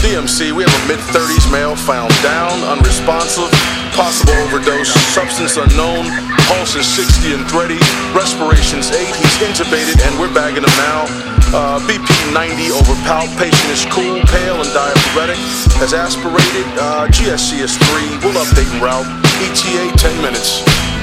DMC, we have a mid-30s male found down, unresponsive, possible overdose, substance unknown, pulse is 60 and thready, respiration's 8, he's intubated and we're bagging him now. BP 90 over palp, patient is cool, pale and diaphoretic, has aspirated, GSC is 3, we'll update en route, ETA 10 minutes.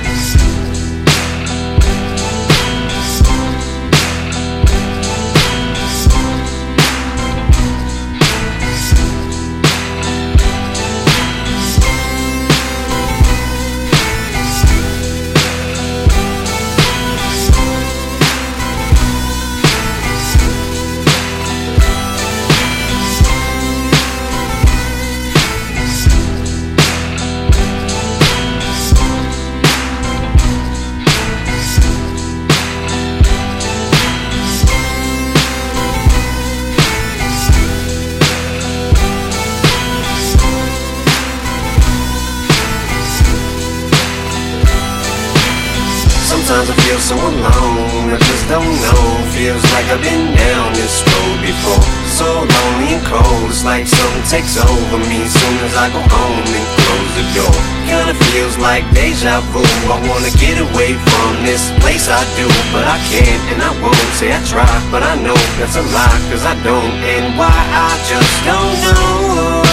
Sometimes I feel so alone, I just don't know. Feels like I've been down this road before. So lonely and cold, it's like something takes over me soon as I go home and close the door. Kinda feels like deja vu, I wanna get away from this place I do, but I can't and I won't. Say I try, but I know that's a lie, cause I don't. And why I just don't know.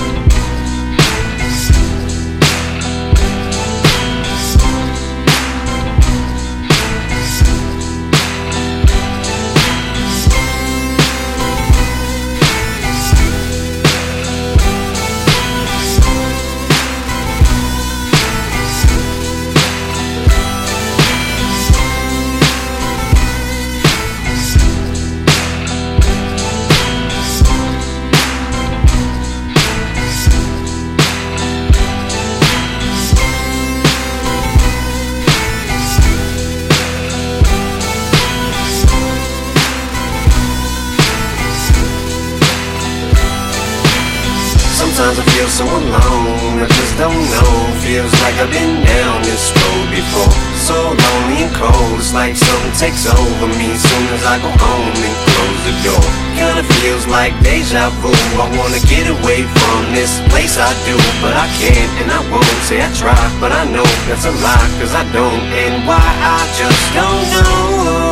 Sometimes I feel so alone, I just don't know. Feels like I've been down this road before. So lonely and cold, it's like something takes over me soon as I go home and close the door. Kinda feels like deja vu, I wanna get away from this place I do, but I can't and I won't. Say I try, but I know that's a lie, cause I don't. And why I just don't know.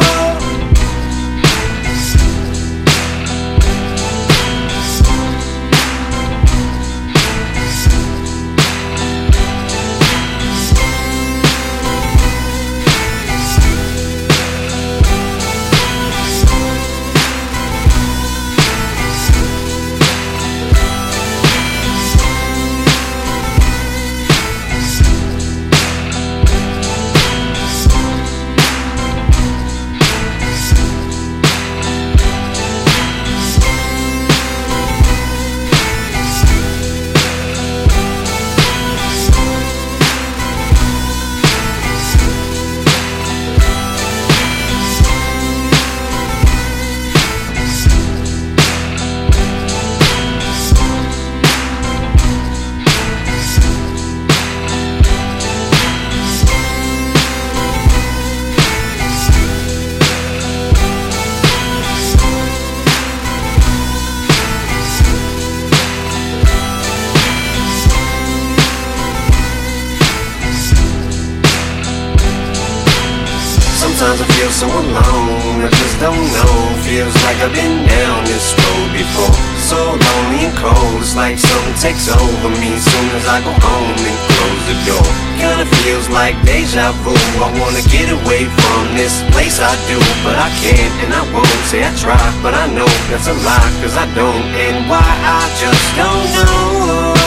Sometimes I feel so alone, I just don't know. Feels like I've been down this road before. So lonely and cold, it's like something takes over me soon as I go home and close the door. Kinda feels like deja vu, I wanna get away from this place I do, but I can't and I won't. Say I try, but I know that's a lie, cause I don't. And why I just don't know.